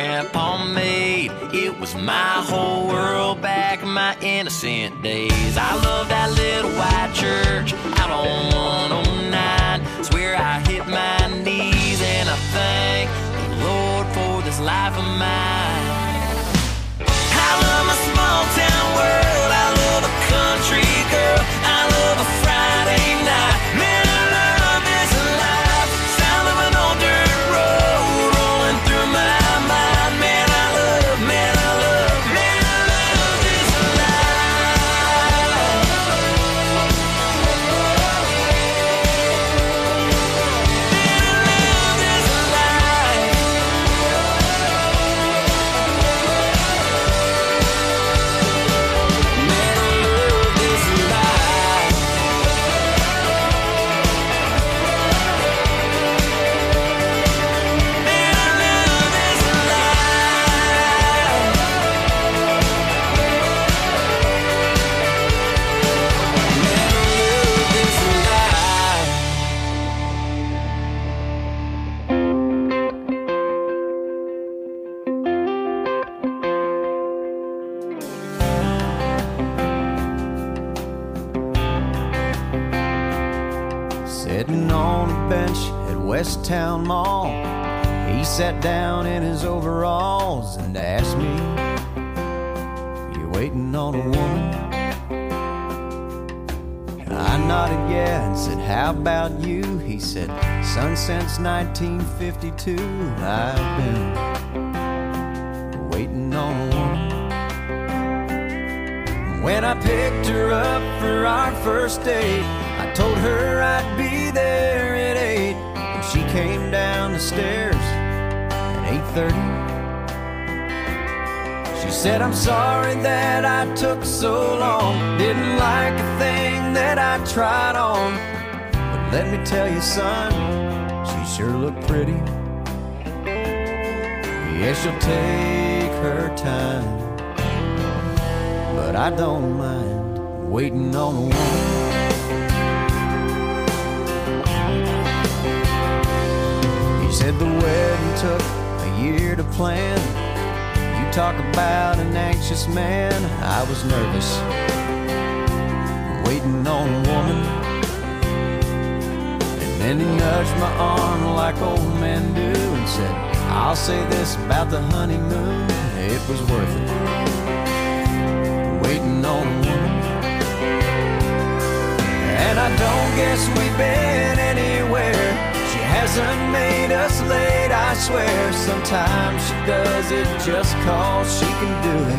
Grandpa made. It was my whole world back in my innocent days. I love that little white church out on 109. Swear I hit my knees and I thank the Lord for this life of mine. I love my small town world. I love a country girl. I love a Friday night. Man, I love this life. Sound of an old dirt road rolling through my mind. Man, I love this life. Man, I love this life. Sitting on a bench at West Town Mall, he sat down in his overalls and asked me, "You waiting on a woman?" I nodded yeah and said, "How about you?" He said, "Son, since 1952 I've been waiting on a woman." When I picked her up for our first date, I told her I'd be there at 8, and she came down the stairs at 8:30. She said, "I'm sorry that I took so long, didn't like a thing that I tried on, but let me tell you, son, she sure looked pretty. Yeah, she'll take her time, but I don't mind waiting on a woman." He said the wedding took a year to plan. You talk about an anxious man. I was nervous, waiting on a woman. And then he nudged my arm like old men do and said, "I'll say this about the honeymoon, it was worth it, waiting on a woman." And I don't guess we've been anywhere. She hasn't made us late, I swear. Sometimes she does it just 'cause she can do it.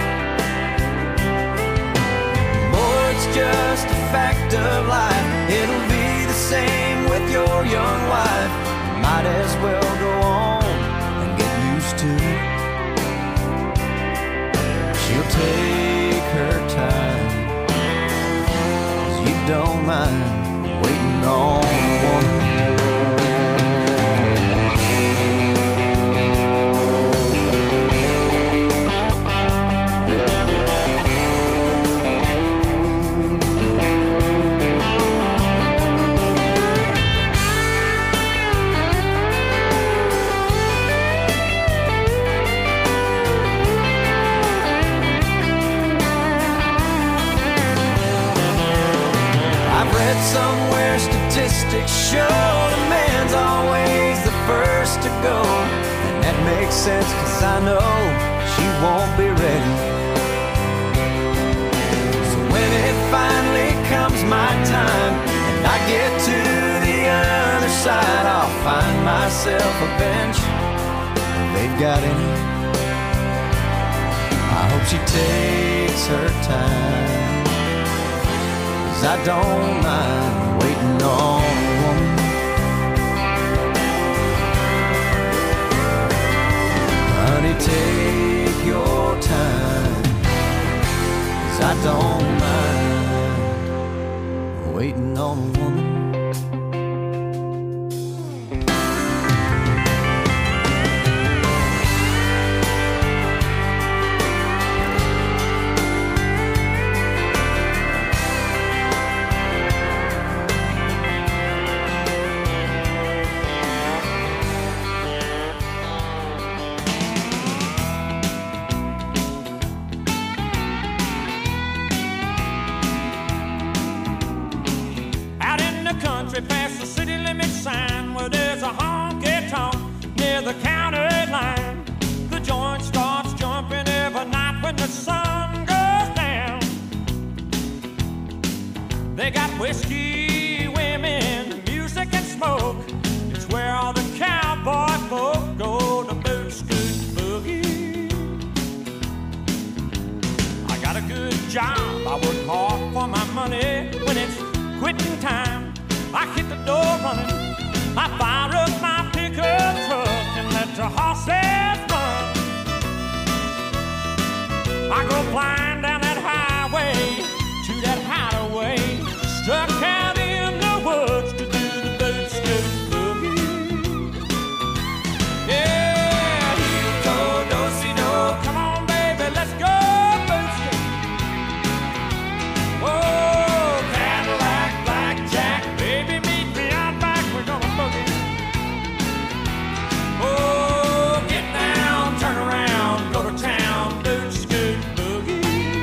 Boy, it's just a fact of life. It'll be the same with your young wife. You might as well go on and get used to it. She'll take her time, 'cause you don't mind waiting on a woman. Somewhere statistics show the man's always the first to go, and that makes sense 'cause I know she won't be ready. So when it finally comes my time and I get to the other side, I'll find myself a bench if they've got any. I hope she takes her time, I don't mind waiting on a woman. Honey, take your time, 'cause I don't mind waiting on a woman. the county line. The joint starts jumping every night when the sun goes down. They got whiskey, women, music and smoke. It's where all the cowboy folk go to boot scoot boogie. I got a good job, I work hard for my money. When it's quitting time, I hit the door running. I fire up my pickup truck and let the horses run. I go flying down that highway to that hideaway, stuck out in the woods to do the boot scoot boogie. Yeah, heel toe, do-si-do, come on baby, let's go boot scoot. Oh, Cadillac, blackjack, baby, meet me out back, we're gonna boogie. Oh, get down, turn around, go to town, boot scoot boogie.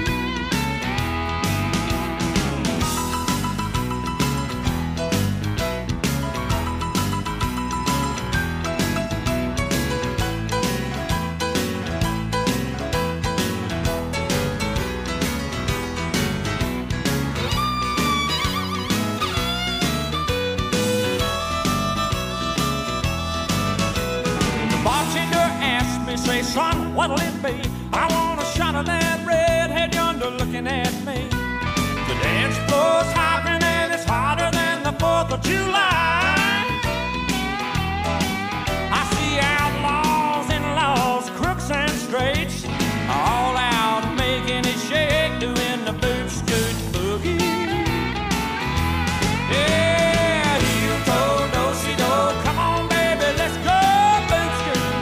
The bartender asked me, say, son, what'll it be? I want a shot of that redhead yonder looking at me. The dance floor's hopping and it's hotter than the 4th of July. I see outlaws and laws, crooks and straights, all out making it shake, doing the boot scoot boogie. Yeah, heel toe, do-si-do, come on baby, let's go boot scoot.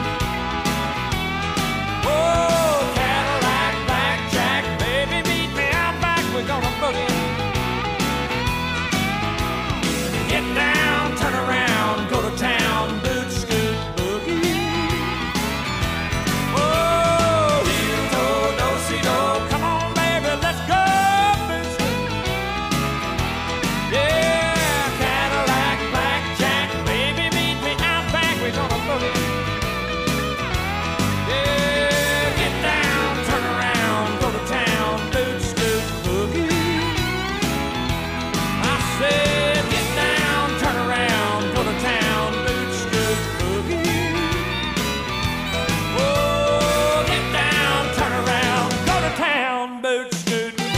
Oh, Cadillac, blackjack, baby, meet me out back, we're gonna boogie. Get down, turn around, go to town, boot scoot boogie. Oh, heel toe, do-si-do, come on baby, let's go boot scoot. Yeah, Cadillac, blackjack, baby, meet me out back, we're gonna boogie. Yeah, get down, turn around, go to town, boot scoot boogie. I said, get down, turn around, go to town, boot scoot boogie. Oh, get down, turn around, go to town, boot scoot boogie.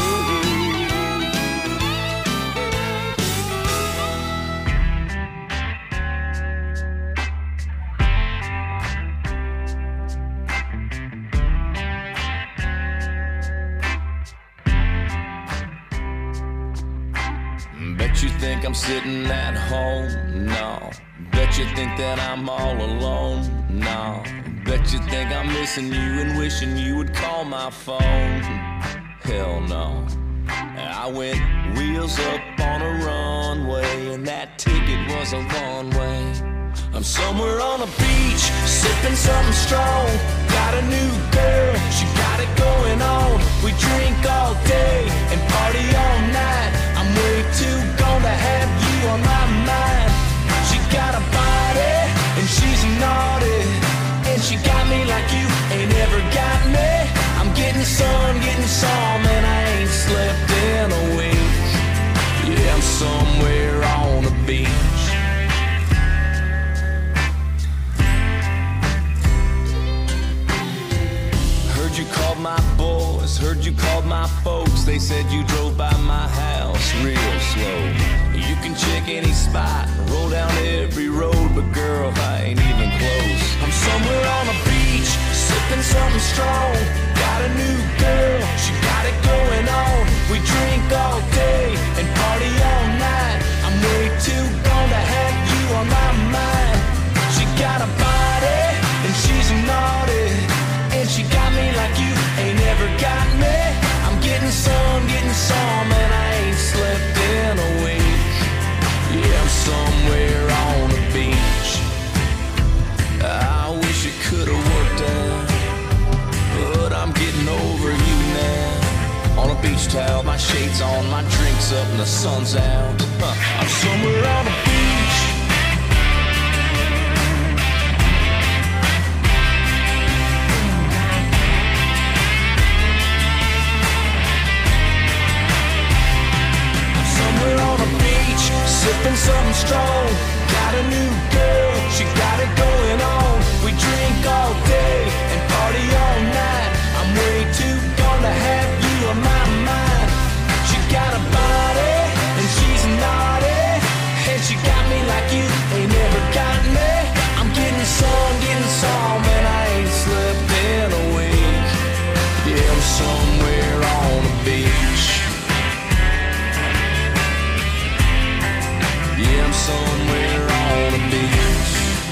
Bet you think I'm sitting at home? No. Bet you think that I'm all alone? No. Bet you think I'm missing you and wishing you would call my phone? Hell no. I went wheels up on a runway, and that ticket was a one way. I'm somewhere on a beach, sipping something strong. Got a new girl, she got it going on. We drink all day and party all night. I'm way too gone to have you on my mind. She got a body and she's naughty, and she got me like you ain't ever got me. I'm getting some, and I ain't slept in a week. Yeah, I'm somewhere on the beach. Heard you called my boys, heard you called my folks. They said you drove by my house real slow. You can check any spot, roll down every road, but girl, I ain't even close. I'm somewhere on a beach, sipping something strong. Got a new girl, she got it going on. We drink all day and party all night. I'm way too gone to have you on my mind. She got a body and she's naughty, and she got me like you ain't ever got me. I'm getting some, and I ain't slept in a week. Yeah, I'm somewhere on the beach. I wish it could've worked out, but I'm getting over you now. On a beach towel, my shades on, my drinks up, and the sun's out. I'm somewhere on the beach. something strong. Got a new girl, she got it going on. We drink all day and party all night. I'm way too gone to have you on my mind. She got a body and she's naughty, and she got me like you ain't never got me. I'm getting some, and I ain't slept in a week. Yeah, I'm somewhere on the beach. Yeah, I'm somewhere on the beach.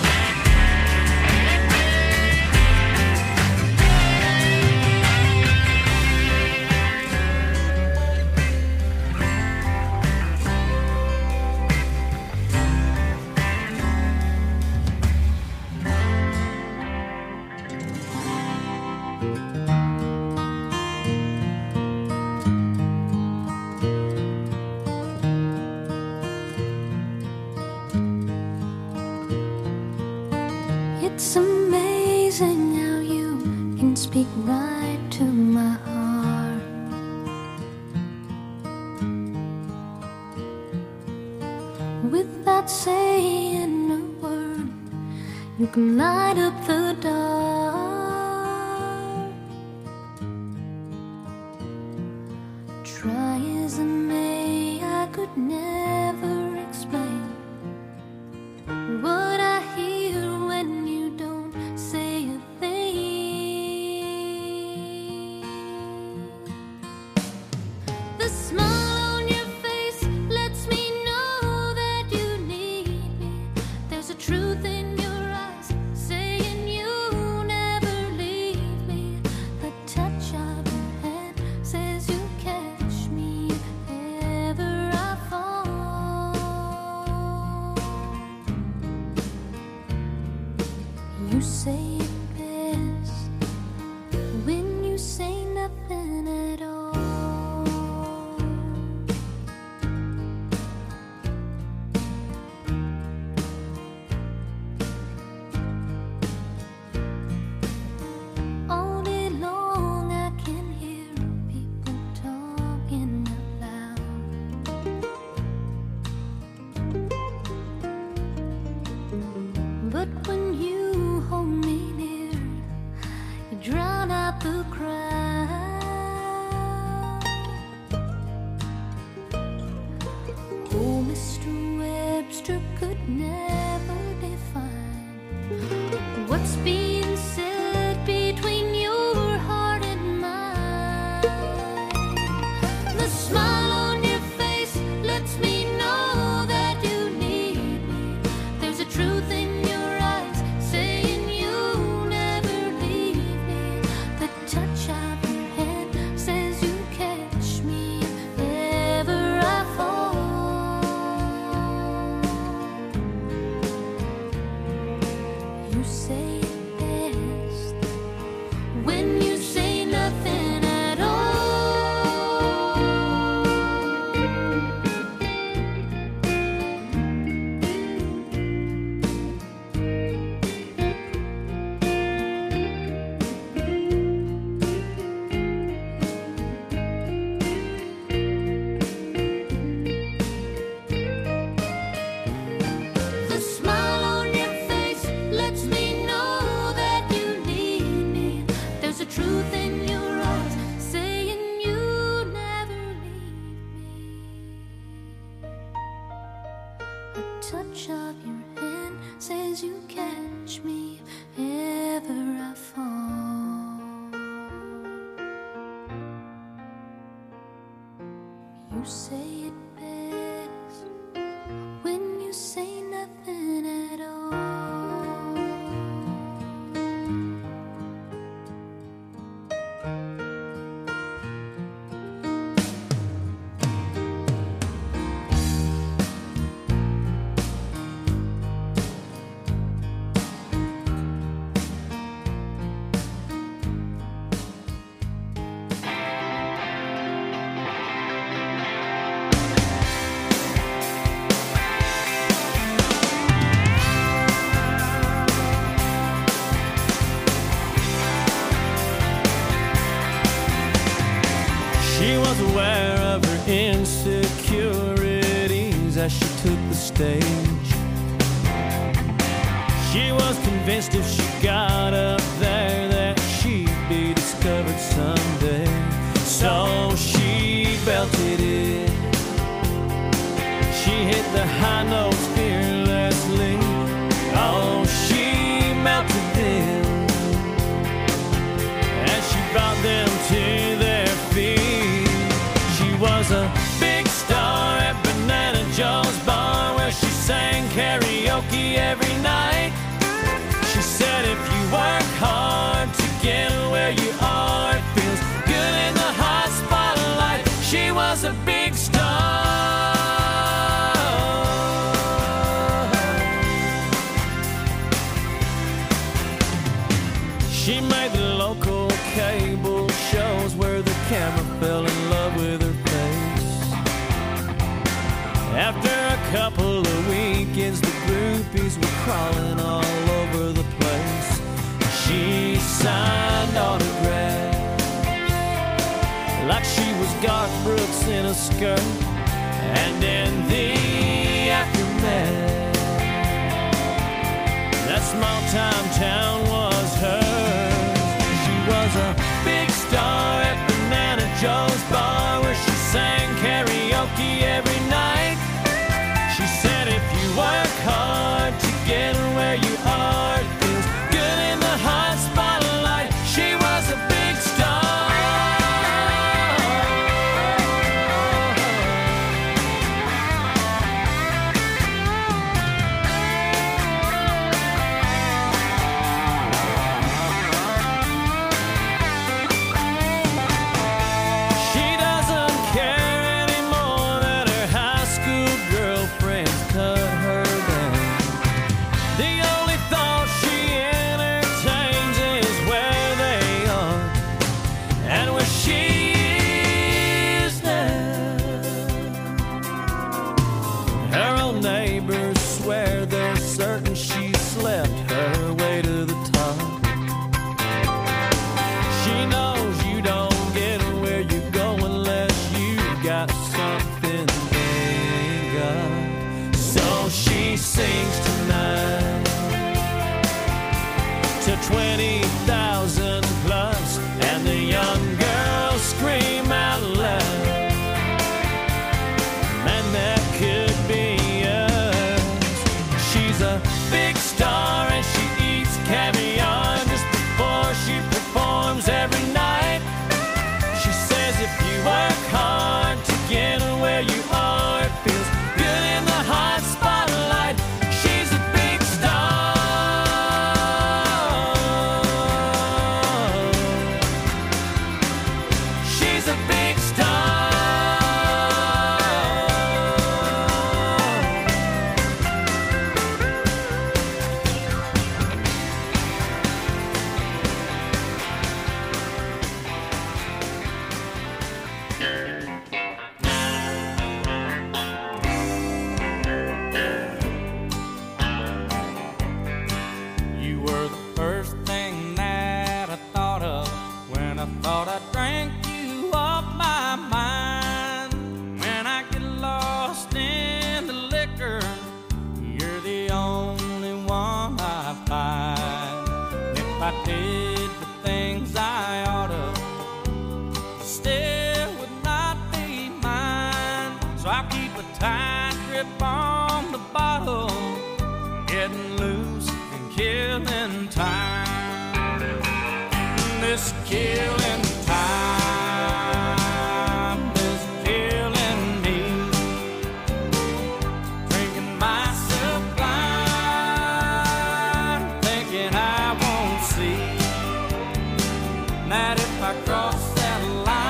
It's amazing how you can speak right to my heart. Without saying a word, you can light up the dark. Try as I may, I could never explain what I hear when you don't say a thing. The smile on your face lets me know that you need me. There's a truth in your eyes saying you never leave me. The touch of your hand says you catch me if ever I fall. You say it best when you say nothing at all. All day long I can hear people talking out loud. But when you hold me near, you drown out the crowd. Oh, Mr. Webster could never define what's being said between your heart and mine. The smile on your face lets me know that you need me. There's a truth in your eyes saying you never leave me. The touch of your hand says you catch me if ever I fall. You say it best when you say nothing at all. The smile on your face lets me know that you need me. There's a truth in your eyes saying you never leave me. A touch of your hand says you catch me if ever I fall. You say it best when you say nothing at all. took the stage. She was convinced if she got up there that she'd be discovered someday. So she belted it. She hit the high notes fearlessly. Oh, she melted them as she brought them to their feet. She was a big star at Banana Joe's bar, where she sang karaoke every night. She said if you work hard to get where you are, it feels good in the hot spotlight. She was a big star. She made the local cable shows where the camera fell in love with her face. After a couple of weekends, the groupies were crawling all over the place. She signed autographs like she was Garth Brooks in a skirt. And in the aftermath, that small-time town was hers. She was a big star at Banana Joe's bar, where she sang karaoke every night. She said if you work hard to get where you are, it feels good in the hot spotlight. She was a big star. She doesn't care anymore that her high school girlfriends cut her down. The only thought she entertains is where they are and where she is now. Her old neighbors swear they're certain she slept her way to the top. She knows you don't get where you go unless you got something they ain't got. So she sings tonight to 20,000 plus, and the young girls scream out loud, man, that could be us. She's a big star and she eats caviar just before she performs every night. She says if you work hard to get where you are, it feels good in the hot spotlight. She's a big star. She's a big star. You were the first thing that I thought of when I thought I drank you off my mind. When I get lost in the liquor, you're the only one I find. If I did the things I oughta, still would not be mine. So I keep a tight grip on the bottle, getting loose and killing time. This killing time is killing me. Drinking myself blind, thinking I won't see that if I cross that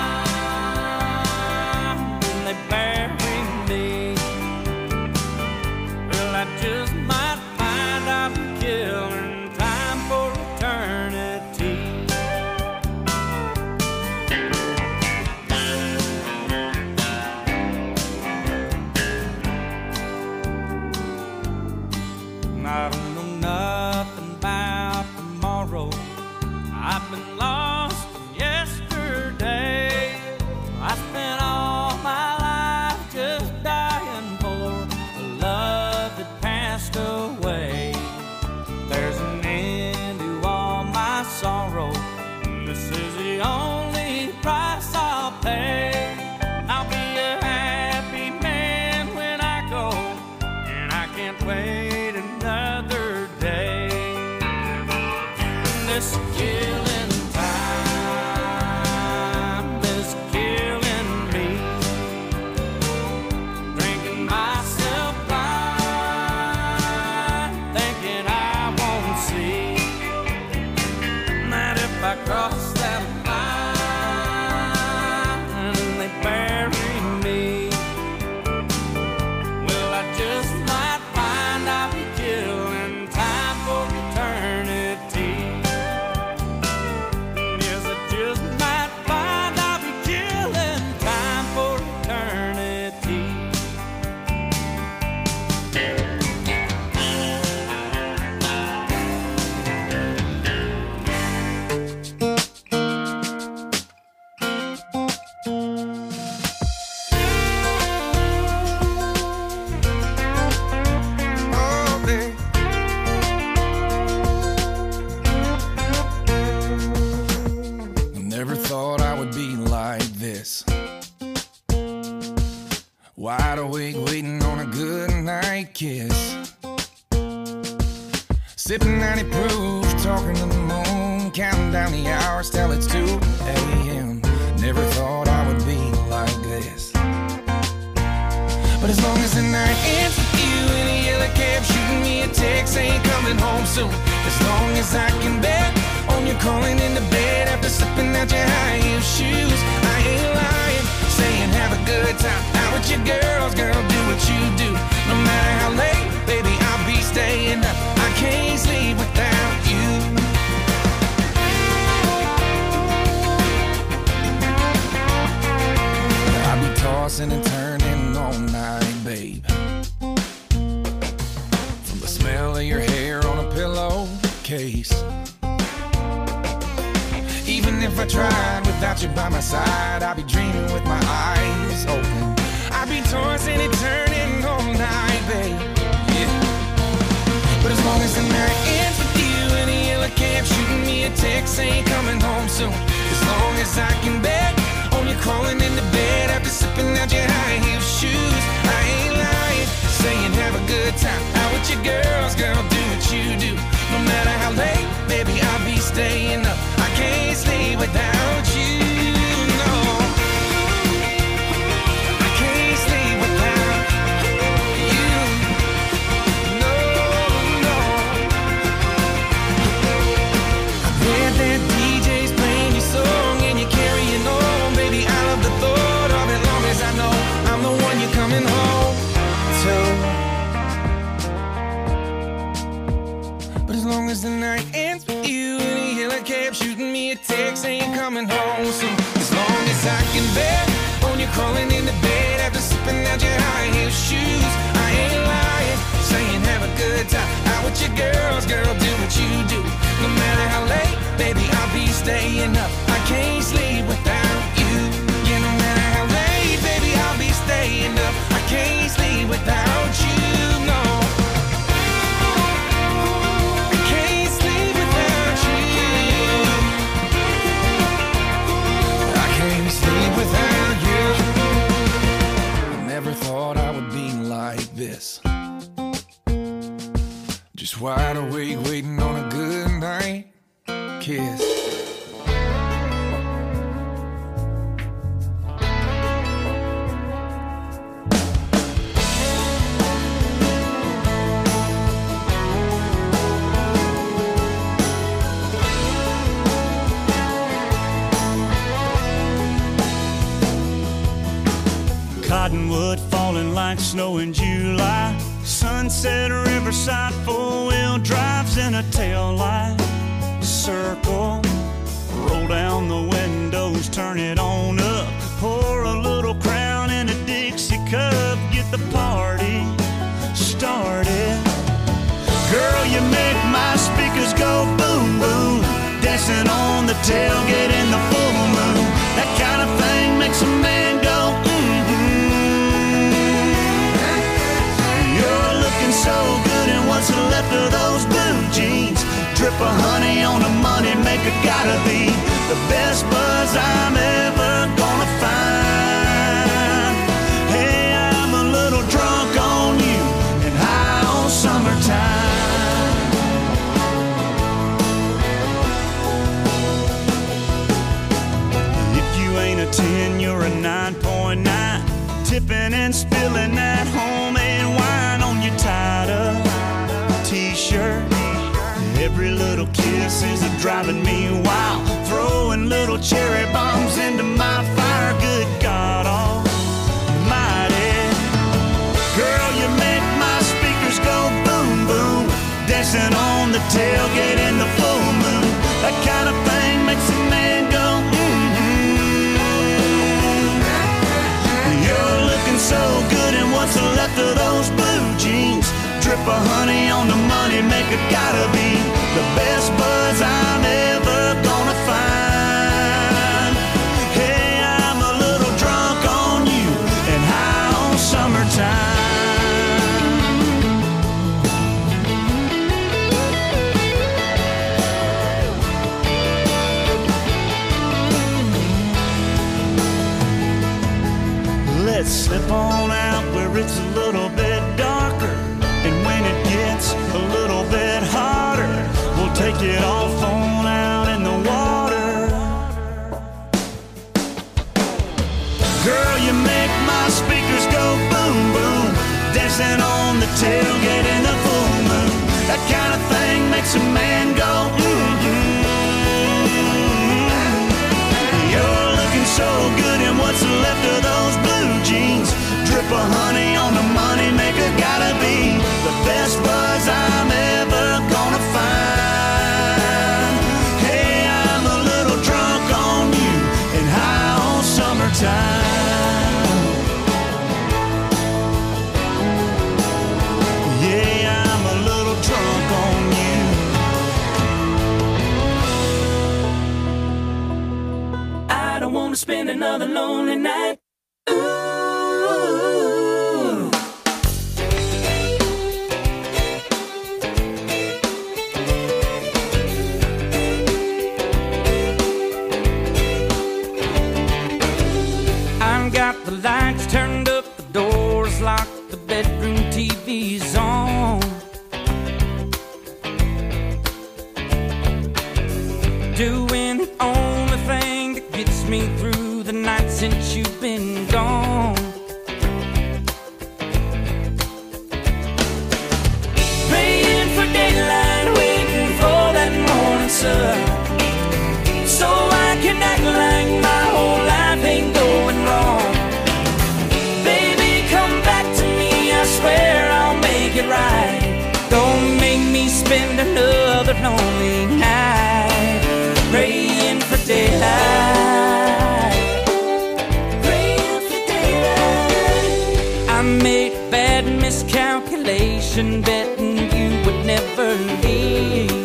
line, then they bury me. Well, I just might find I'm killing time for eternity. Wide awake waiting on a good night kiss. Sipping 90 proof, talking to the moon, counting down the hours till it's 2 a.m. Never thought I would be like this. But as long as the night ends with you in a yellow cab, shooting me a text saying coming home soon. As long as I can bet on you calling into bed after slipping out your high heel shoes. I ain't lying, saying have a good time out with your girls, girl, do what you do. No matter how late, baby, I'll be staying up. I can't sleep without you. I'll be tossing and turning all night, babe. From the smell of your hair on a pillowcase. Even if I tried without you by my side, I'd be dreaming with my eyes open. I'd be tossing and turning all night, babe. Yeah. But as long as the night ends with you in a yellow cab, shooting me a text saying coming home soon. As long as I can bet on you crawling into bed after sipping out your high heel shoes. I ain't lying, saying have a good time out with your girls, girl, do what you do. No matter how late, baby, I'll be staying up. I can't sleep without you, no. I can't sleep without you, no, no. I bet that DJ's playing your song and you're carrying on, baby. I love the thought of it, long as I know I'm the one you're coming home to. But as long as the night ends with you in a yellow cab, shooting me a text saying coming home soon. As long as I can bet on you crawling into bed after sipping out your high heel shoes. I ain't lying, saying have a good time out with your girls, girl, do what you do. No matter how late, baby, I'll be staying up. I can't sleep without you. Yeah, no matter how late, baby, I'll be staying up. I can't sleep without you, no. Without you, I never thought I would be like this. Just wide awake waiting on a good night kiss. Cottonwood falling like snow in July. Sunset Riverside, four-wheel drives in a tail light. Circle, roll down the windows, turn it on up. Pour a little Crown in a Dixie cup, get the party started. Girl, you make my speakers go boom, boom. Dancing on the tailgate in the full moon. That kind of thing makes a man go so good, and what's left of those blue jeans? Drip of honey on a money maker, gotta be the best buzz I'm ever gonna find. Hey, I'm a little drunk on you and high on summertime. If you ain't a 10, you're a 9.9. Tipping and spilling that homemade wine on your tied-up t-shirt. Every little kiss is driving me wild. Throwing little cherry bombs into my fire. Good God almighty. Girl, you make my speakers go boom, boom. Dancing on the tailgate in the full moon. That kind of thing makes a man go You're looking so good, and what's left of those blue jeans? Drip of honey on the money maker, gotta be the best buzz I'm ever gonna find. Hey, I'm a little drunk on you and high on summertime. Let's slip on on out where it's a little bit darker. And when it gets a little bit hotter, we'll take it off on out in the water. Girl, you make my speakers go boom, boom. Dancing on the tailgate in the full moon. That kind of thing makes a man go mm-hmm. You're looking so good in what's left of those blue jeans. Drip of honey on the money maker, gotta be the best buzz I'm ever gonna find. Hey, I'm a little drunk on you and high on summertime. Yeah, I'm a little drunk on you. I don't wanna spend another lonely night. Got the lights turned up, the doors locked, the bedroom TV's on. Doing the only thing that gets me through the night since you've been gone. Praying for daylight, waiting for that morning sun, so I can act like my whole life ain't going wrong. Baby, come back to me, I swear I'll make it right. Don't make me spend another lonely night praying for daylight. Praying for daylight. I made a bad miscalculation, betting you would never leave.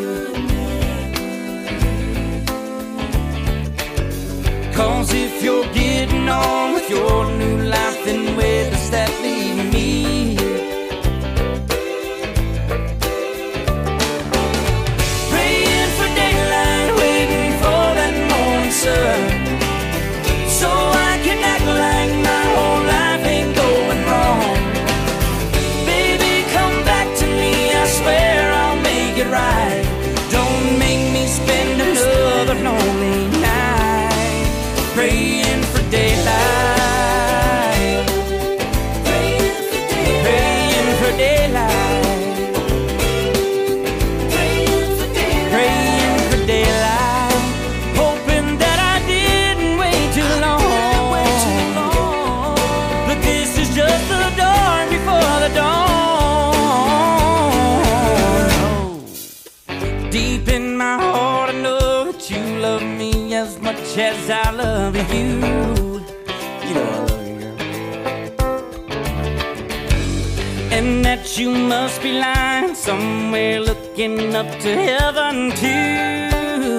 'Cause if you're getting on with your new life, then where does that leave me? Praying for daylight, waiting for that morning sun, so I can act like my whole life ain't going wrong. Baby, come back to me, I swear I'll make it right. Don't make me spend another lonely night praying for daylight. Praying for daylight. Praying for daylight. Praying for daylight. Praying for daylight. Hoping that I didn't wait too long. But this is just the dawn before the dawn. Deep in my heart I know that you love me as much as I love you. You know I love you, girl. And that you must be lying somewhere looking up to heaven too.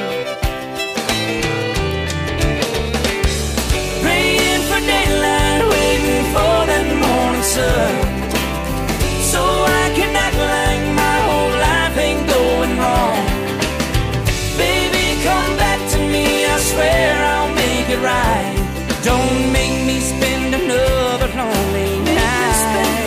Praying for daylight, waiting for that morning sun, so I can act like my whole life ain't going wrong. Baby, come back to me, I swear I'll make it right. Don't make me spend another lonely night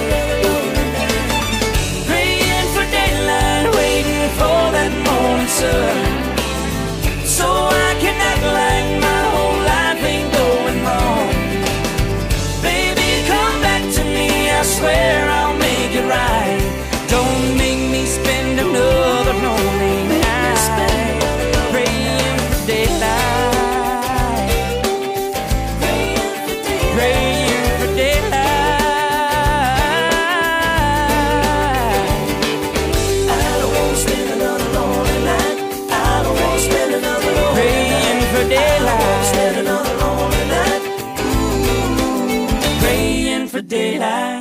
praying for daylight, waiting for that morning sun, so I can act like my whole life ain't going wrong. Baby, come back to me, I swear I'll make it right. Don't make me spend another lonely night praying for daylight. Praying for daylight. I don't want to spend another lonely night. I don't want to spend another lonely night. Praying for daylight. I don't want to spend another lonely night. Praying for daylight.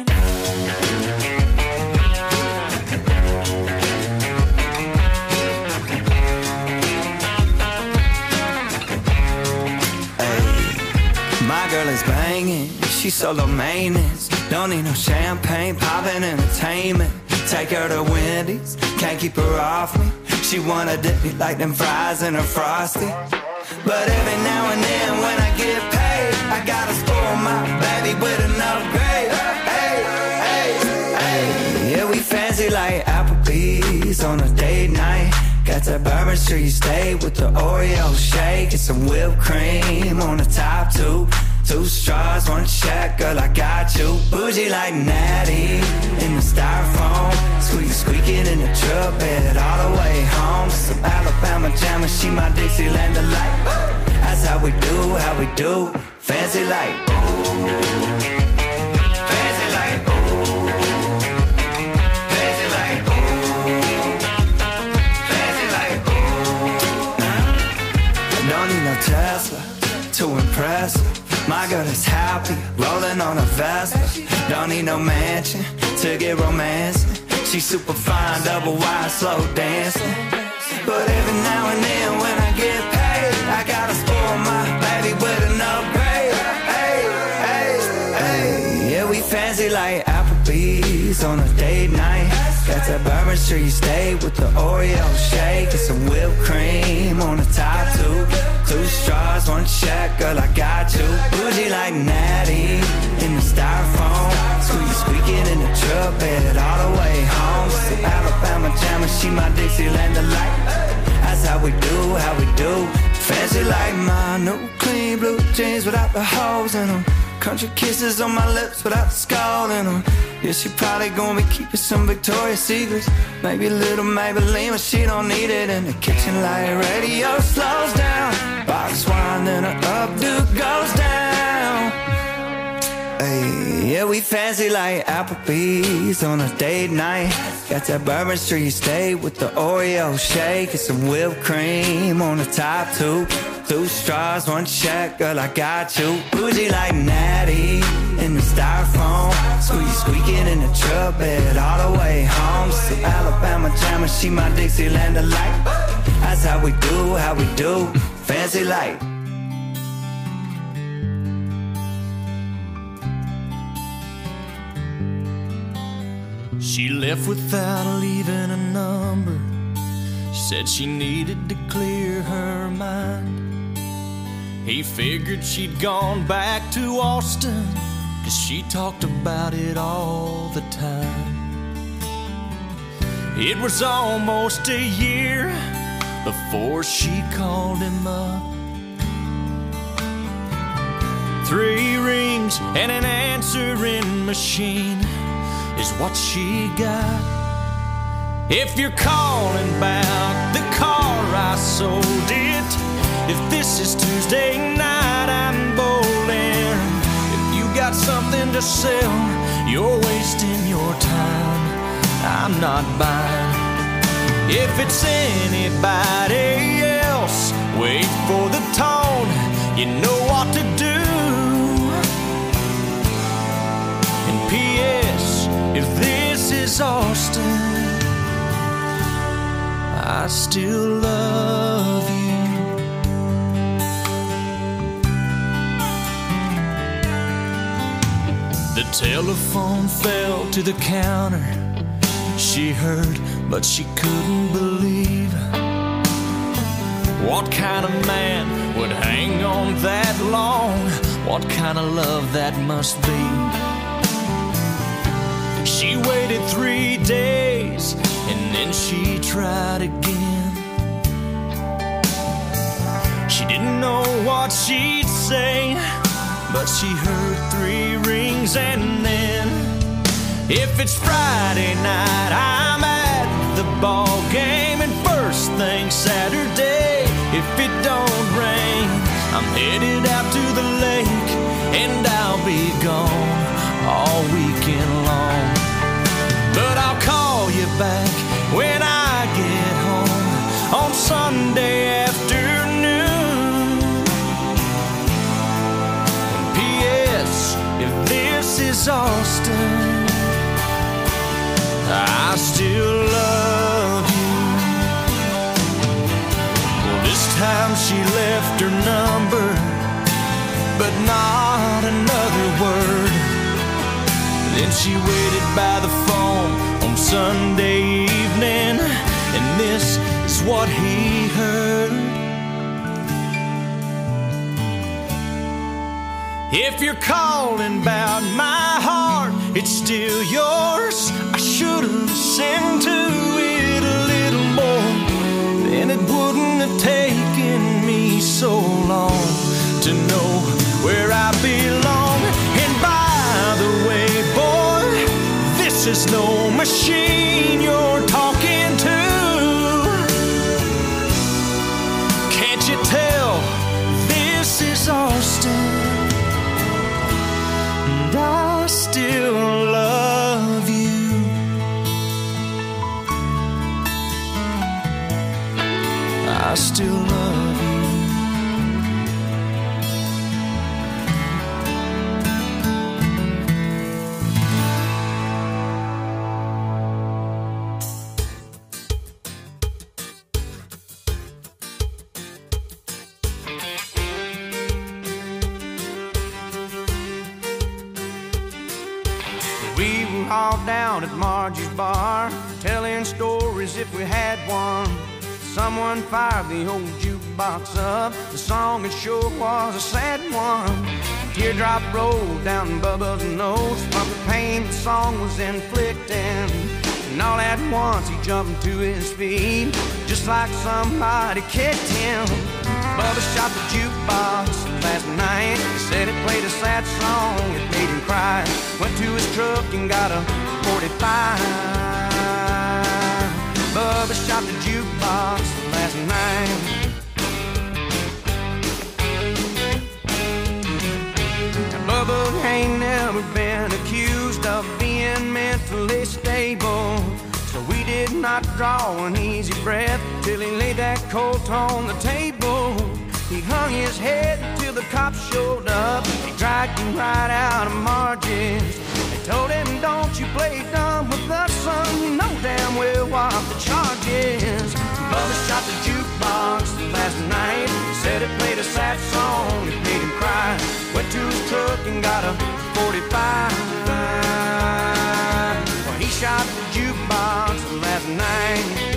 My girl is banging, she's solo maintenance. Don't need no champagne, poppin' entertainment. Take her to Wendy's, can't keep her off me. She wanna dip me like them fries in her Frosty. But every now and then when I get paid, I gotta spoil my baby with an upgrade. Applebee's on a date night. Got that Bourbon Street steak with the Oreo shake and some whipped cream on the top two. 2 straws, 1 check, girl, I got you. Bougie like Natty in the styrofoam. Squeaking in the truck bed all the way home. Some Alabama jam and she my Dixieland delight. That's how we do, fancy like. Fancy like. Fancy like. Fancy like. I don't need no Tesla to impress her. My girl is happy, rolling on a Vespa. Don't need no mansion to get romancing. She's super fine, double wide, slow dancing. But every now and then when I get paid, I gotta spoil my baby with an upgrade. Hey, hey, hey. Yeah, we fancy like Applebee's on a date night. Got that Bourbon Street steak with the Oreo shake and some whipped cream on the top two. 2 straws, 1 check, girl, I got you. Bougie like Natty in the styrofoam. Squeaking in the truck bed all the way home. Some Alabama jam and she my Dixieland delight. That's how we do, fancy like my new clean blue jeans without the holes in them. Country kisses on my lips without the skull in them. Yeah, she probably gonna be keeping some Victoria's Secrets. Maybe a little Maybelline, but she don't need it. In the kitchen light radio slows down. Box wine, then her updo goes down. Hey, yeah, we fancy like Applebee's on a date night. Got that Bourbon Street steak with the Oreo shake and some whipped cream on the top two. 2 straws, 1 check, girl, I got you. Bougie like Natty in the styrofoam. Squeaking in the truck bed all the way home. Some Alabama jam and she my Dixieland delight. That's how we do, fancy like. She left without leaving a number. She said she needed to clear her mind. He figured she'd gone back to Austin, 'cause she talked about it all the time. It was almost a year before she called him up. 3 rings and an answering machine is what she got. If you're calling about the car I sold it, if this is Tuesday night I'm bowling. If you got something to sell, you're wasting your time, I'm not buying. If it's anybody else, wait for the tone, you know what to do. And P.S. if this is Austin, I still love you. The telephone fell to the counter. She heard, but she couldn't believe. What kind of man would hang on that long? What kind of love that must be? She waited 3 days and then she tried again. She didn't know what she'd say, but she heard 3 rings and then, if it's Friday night, I'm at the ball game, and first thing Saturday, if it don't rain, I'm headed out to the lake, and I'll be gone all weekend long. But I'll call you back when I get home on Sunday afternoon. And P.S. if this is Austin, I still love you. Well, this time she left her number, but not another word. Then she waited by the phone on Sunday evening, and this is what he heard. If you're calling about my heart, it's still yours. I should have listened to it a have taken me so long to know where I belong. And by the way, boy, this is no machine you're talking to. Can't you tell this is Austin? And I still love you. I still love you. We were all down at Margie's bar, telling stories if we had one. Someone fired the old jukebox up. The song it sure was a sad one. Teardrop rolled down Bubba's nose from the pain the song was inflicting. And all at once he jumped to his feet, just like somebody kicked him. Bubba shot the jukebox last night. He said it played a sad song, it made him cry. Went to his truck and got a 45. Bubba shot the jukebox last night. Now, Bubba ain't never been accused of being mentally stable, so we did not draw an easy breath till he laid that Colt on the table. He hung his head till the cops showed up. They dragged him right out of Margie's. They told him, don't you play dumb with us, son. You know damn well what the charge is. Bubba shot the jukebox last night. Said it played a sad song, it made him cry. Went to his truck and got a 45. Well, he shot the jukebox last night.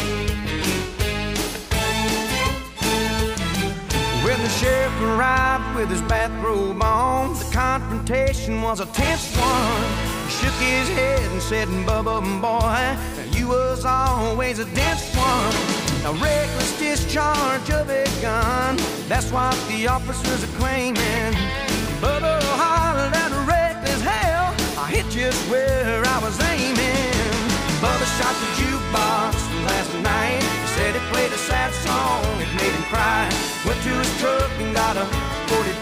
When the sheriff arrived with his bathrobe on, the confrontation was a tense one. He shook his head and said, Bubba, boy, you was always a dense one. A reckless discharge of a gun, that's what the officers are claiming. Bubba hollered at reckless hell, I hit just where I was aiming. Bubba shot the jukebox last night. He said it played a sad song, it made him cry. Went to his truck and got a 45.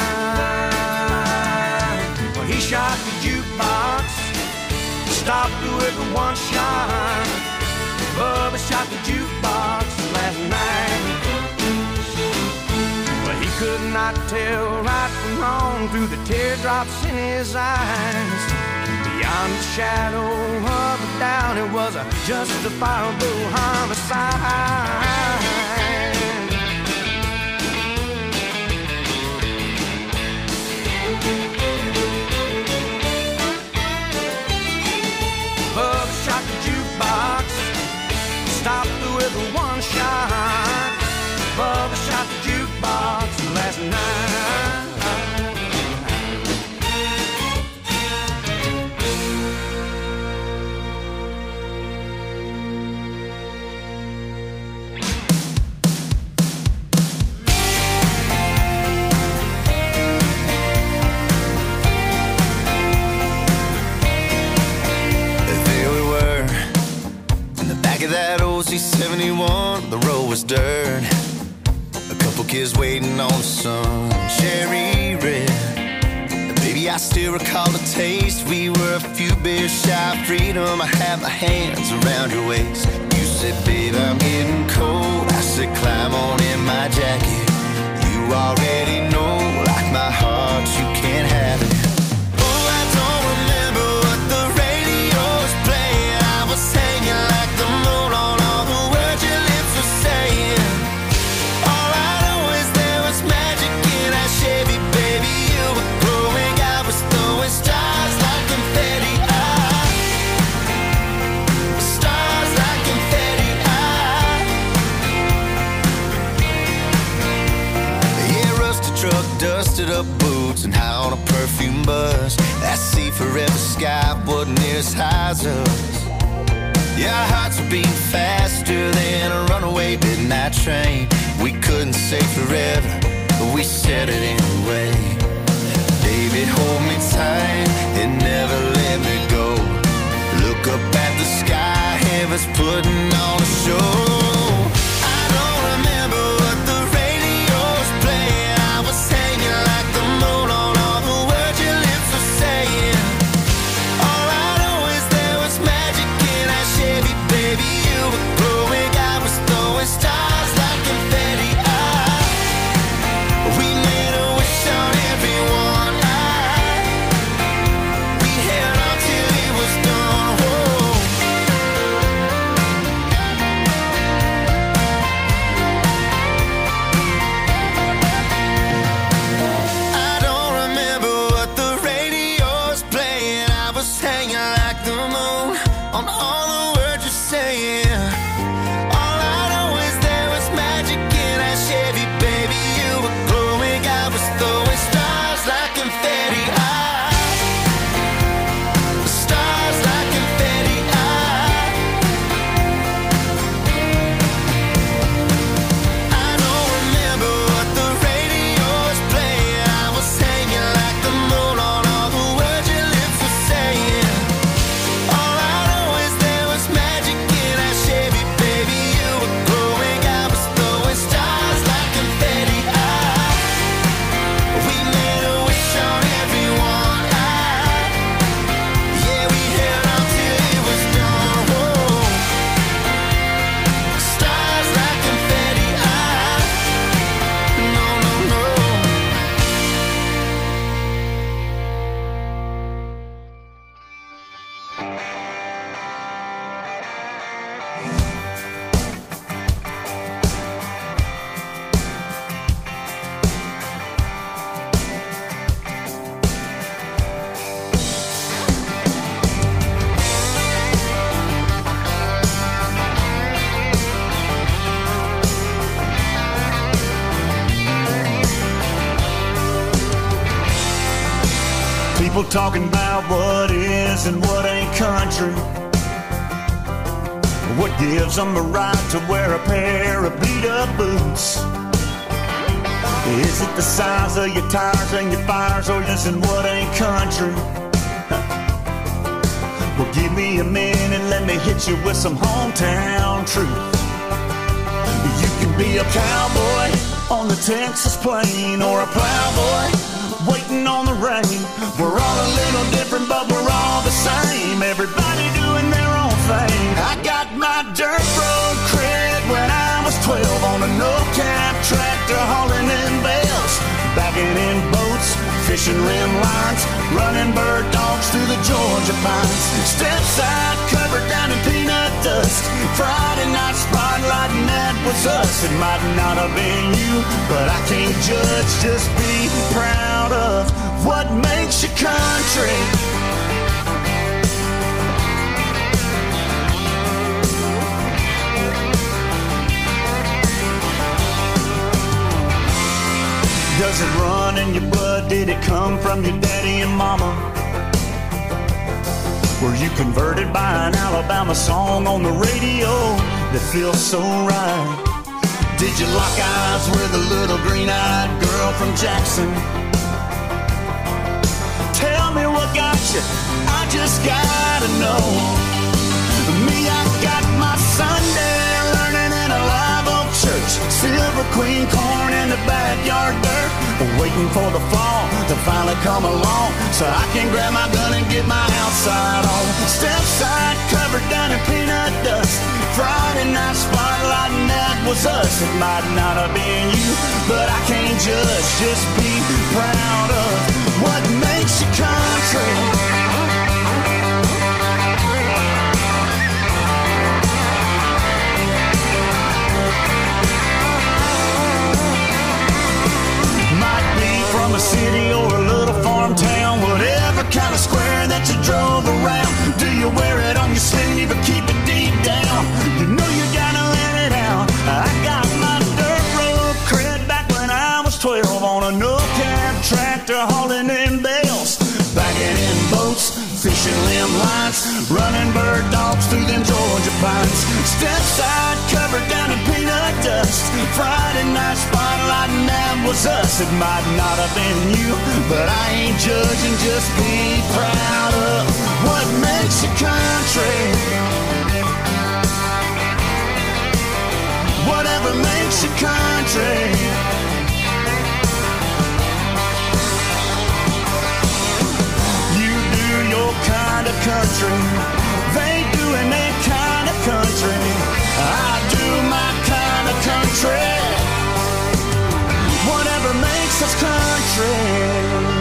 Well, he shot the jukebox, stopped with one shot. Bubba shot the jukebox last night. Well, he could not tell right from wrong through the teardrops in his eyes. Beyond the shadow of a doubt, it was a justifiable homicide. Bubba shot the jukebox, stopped with one shot. Bubba shot the jukebox last night. That old C71, the road was dirt. A couple kids waiting on some cherry red. Baby, I still recall the taste. We were a few beers shy of freedom. I had my hands around your waist. You said, babe, I'm getting cold. I said, climb on in my jacket. You already know, like my heart, you can't have it. Oh, I don't remember what the radio was playing. I was hanging like the moon on all the words your lips were saying. All I know is there was magic in that Chevy, baby. You were growing, I was throwing stars like confetti. Stars like confetti. Yeah, rusted truck, dusted up boots, and high on a perfume buzz. That sea forever sky wasn't near as high as us. Yeah, our hearts were beating faster than a runaway midnight train. We couldn't say forever, but we said it anyway. Baby, hold me tight and never let me go. Look up at the sky, heaven's putting on a show. I don't remember what the radio was playing. I was hanging like the moon on all the words your lips were saying. All I know is there was magic in that Chevy, baby. You were glowing, I was throwing stars like confetti. We made a wish on everyone. We held on till it was done. Whoa. I don't remember what the radio was playing. I was hanging like the moon on all the words you're saying. All I know is there was magic in that Chevy, baby. You were glowing, I was throwing stars like confetti. Stars like confetti. I don't remember what the radio was playing. I was hanging like the moon on all the words your lips were saying. All I know is there was magic in that Chevy, baby. You were glowing, I was throwing stars like confetti. We made a wish on everyone. Yeah, we held on till it was done. Whoa. Stars like confetti. No, no, no. People talking about what is and what ain't country. What gives them the right to wear a pair of beat-up boots? Is it the size of your tires and your fires, or is it what ain't country? Well, give me a minute, let me hit you with some hometown truth. You can be a cowboy on the Texas plain, or a plowboy waiting on the rain. We're all a little different, but we're all the same. Everybody doing their own thing. I got my dirt road cred when I was 12 on a no-cab tractor hauling in bales, bagging in boats, fishing rim lines, running bird dogs through the Georgia pines. Step side covered down in peanut dust. Friday night spotlight, and that was us. It might not have been you, but I can't judge. Just be proud of what makes you country. Does it run in your blood? Did it come from your daddy and mama? Were you converted by an Alabama song on the radio that feels so right? Did you lock eyes with a little green-eyed girl from Jackson? Tell me what got you, I just gotta know. Me, I got my Sunday learning in a live oak church. Silver Queen corn in the backyard dirt. Waiting for the fall to finally come along, so I can grab my gun and get my outside on. Step side covered down in peanut dust. Friday night spotlight, and that was us. It might not have been you, but I can't judge. Just be proud of what makes you country. From a city or a little farm town, whatever kind of square that you drove around. Do you wear it on your sleeve or keep it deep down? You know you gotta let it out. I got my dirt road cred back when I was 12 on a no-cab tractor hauling in bales, bagging in boats, fishing limb lines, running bird dogs through them Georgia pines. Stepside covered down in peanut dust. Friday night spotlight and that was us. It might not have been you, but I ain't judging, just be proud of what makes you country. Whatever makes you country. You do your kind of country. They doing their kind of country. I do my kind of country. Whatever makes us country.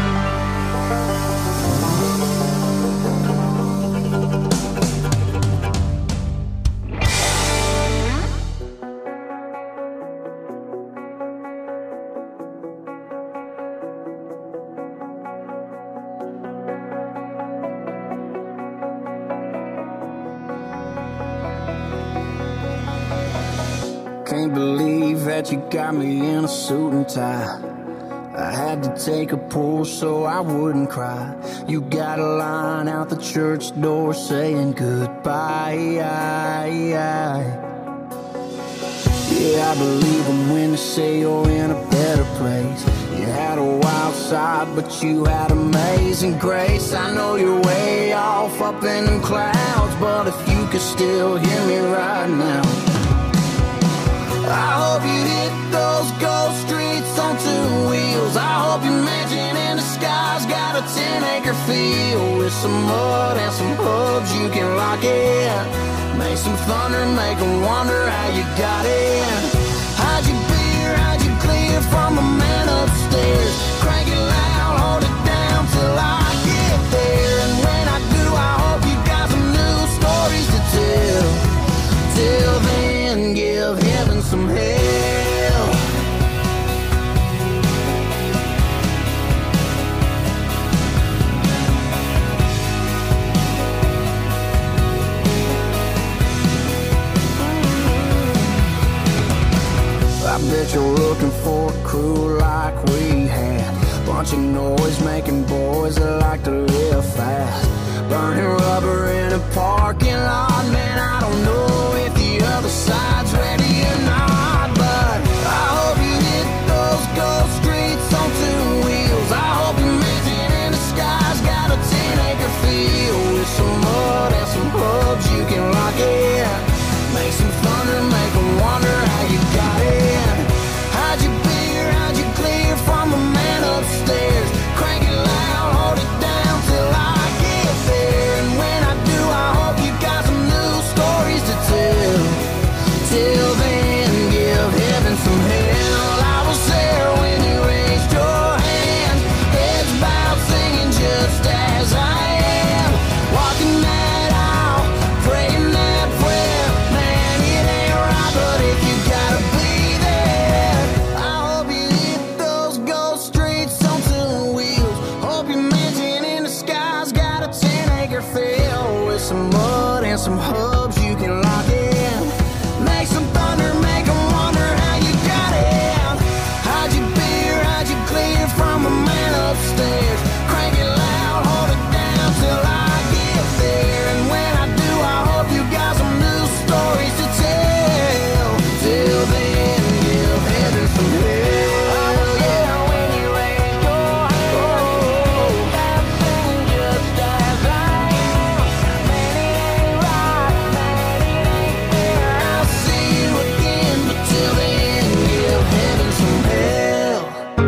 Can't believe that you got me in a suit and tie. I had to take a pull so I wouldn't cry. You got a line out the church door saying goodbye. Yeah, I believe them when they say you're in a better place. You had a wild side, but you had amazing grace. I know you're way off up in them clouds, but if you could still hear me right now, I hope you hit those ghost streets on two wheels. I hope your mansion in the sky's got a 10-acre field with some mud and some hubs you can lock in. Make some thunder, make them wonder how you got in. Hide your beer, hide your clear from the man upstairs. Crank it loud, hold it down till I get there. And when I do, I hope you got some new stories to tell. Till then, give heaven some hell. I bet you're looking for a crew like we had. Bunch of noise making boys that like to live fast. Burning rubber in a parking lot. Man, I don't know if the other side's ready or not, but I hope you hit those ghost streets on two wheels. I hope your mansion in the sky's got a 10-acre field with some mud and some hubs you can lock in. Make some thunder, make them wonder how you got in. Hide your beer, hide your clear from the man upstairs. Crank it loud, hold it down till I get there. And when I do, I hope you got some new stories to tell. Till then, give heaven some hell. I was there when you raised your hands, heads bowed, singing just as I am. Walking that aisle, praying that prayer. Man, it ain't right, but if you gotta be there, I hope you hit those ghost streets on two wheels. Hope your mansion in the sky's got a 10-acre field with some mud and some hubs you can lock in. Make some thunder, make them wonder how you got in. Hide your beer, hide your clear from the man upstairs. Crank it loud, hold it down till I get there. And when I do, I hope you got some new stories to tell. Till then, give heaven some hell. Oh, yeah, when you raise your hand, I'm singing just as I am. Man, it ain't right, man, it ain't fair. I'll see you again, but till then, give heaven some hell.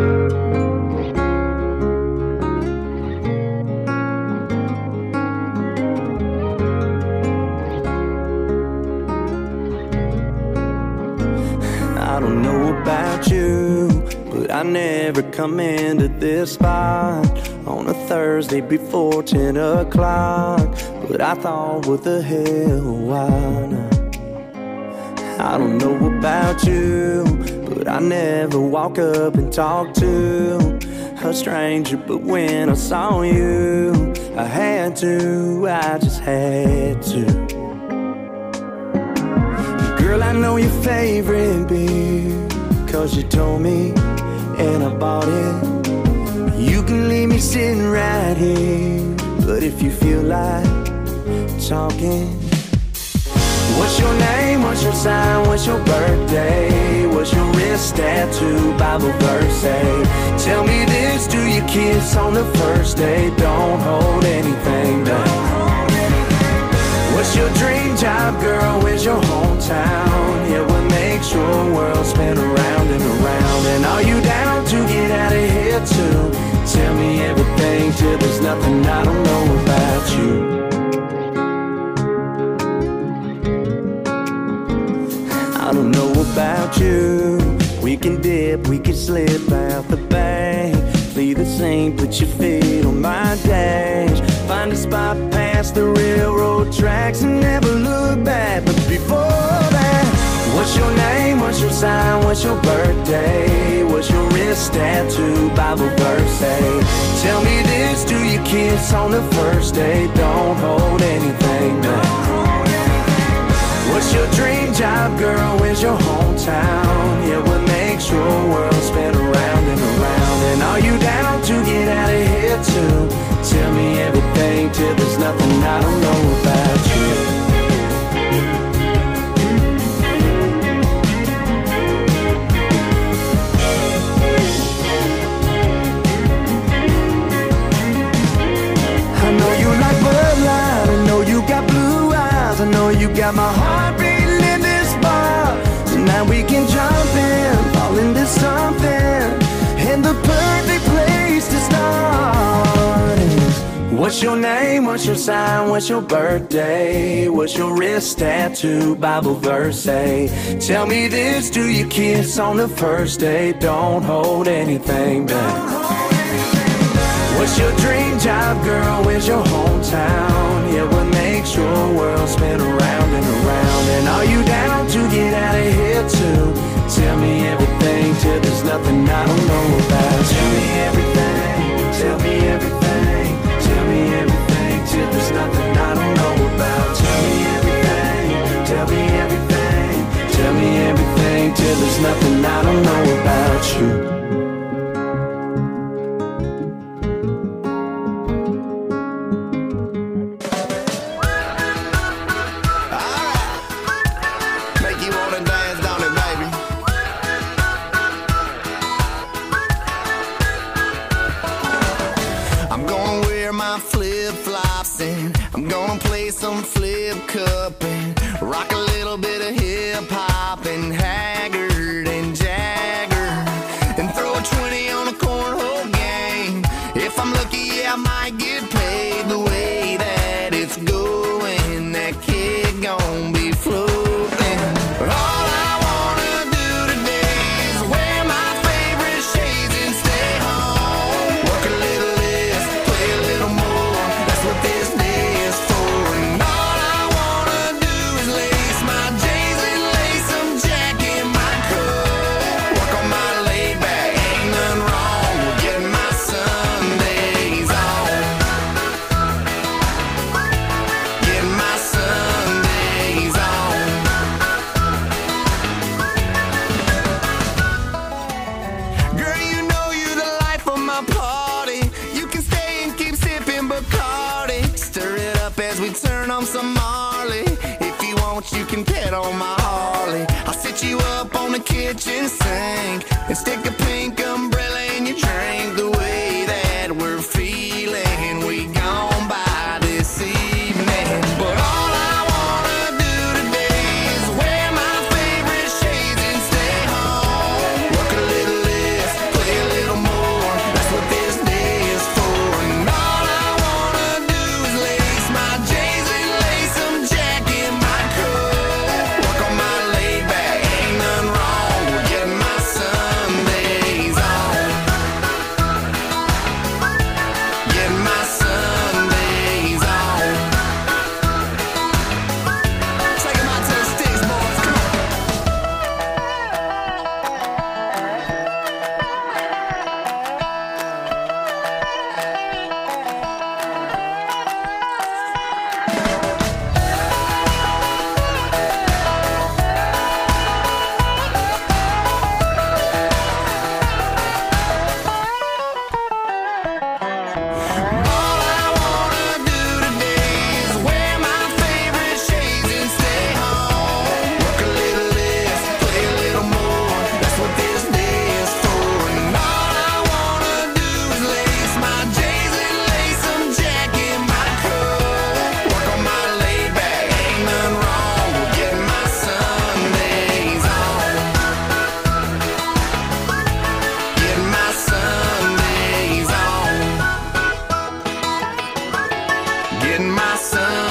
I don't know about you, but I never come into this spot on a Thursday before 10 o'clock. But I thought, what the hell, why not? I don't know about you, but I never walk up and talk to a stranger. But when I saw you, I had to, I just had to. Girl, I know your favorite beer, 'cause you told me and I bought it. You can leave me sitting right here, but if you feel like talking, What's your name, what's your sign, what's your birthday? What's your wrist tattoo, Bible verse say? Tell me this, do you kiss on the first day? Don't hold anything back. What's your dream job, girl, where's your hometown? Yeah, what makes your world spin around and around? And are you down to get out of here too? Tell me everything till there's nothing I don't know about you. I don't know about you. We can dip, we can slip out the bank. Play the same, put your feet on my dash. Find a spot past the railroad tracks and never look back. But before that, what's your name, what's your sign, what's your birthday? What's your wrist tattoo, Bible verse say? Tell me this, do you kiss on the first day? Don't hold anything back. What's your dream job, girl, where's your hometown? Yeah, what makes your world spin around and around? And are you down to get out of here too? Tell me everything till there's nothing I don't know about you. I know you like Bud Light, I know you got blue eyes, I know you got my heart beating in this bar. Tonight we can jump in, fall into something, and the perfect place to start is, what's your name, what's your sign, what's your birthday? What's your wrist tattoo, Bible verse say? Tell me this, do you kiss on the first day? Don't hold anything back. What's your dream job, girl, where's your hometown? Yeah, what makes your world spin around and around? And are you down to get out of here too? Tell me everything till there's nothing I don't know about. Tell me everything, tell me everything, tell me everything till there's nothing I don't know about. Tell me everything, tell me everything, tell me everything till there's nothing I don't know about you. I'm gonna play some flip cup and rock a little bit of hip hop and Haggard and Jagger and throw a 20 on a cornhole game. If I'm lucky, I might get paid. The way that it's going, that kid gon' be floating. But all I wanna do today is wear my favorite shades and stay home. Work a little less, play a little more. That's what this day is for. And all I wanna do is lace my J's and lace some Jack in my coat. Work on my laid back, ain't nothing wrong with getting my Sundays on. Getting my Sundays on. Girl, you know you the life of my party. You can stay and keep sipping Bacardi. Stir it up as we turn on some Marley. If you want, you can pet on my Harley. I'll sit you up on the kitchen sink and stick a pink umbrella in your drink. The way that we're feeling, we gone by this evening. But all I wanna do today is wear my favorite shades and stay home. Work a little less, play a little more. That's what this day is for. And all I wanna do is lace my J's and lace some Jack in my coat. Work on my laid back, ain't nothing wrong with getting my Sundays setting my sun.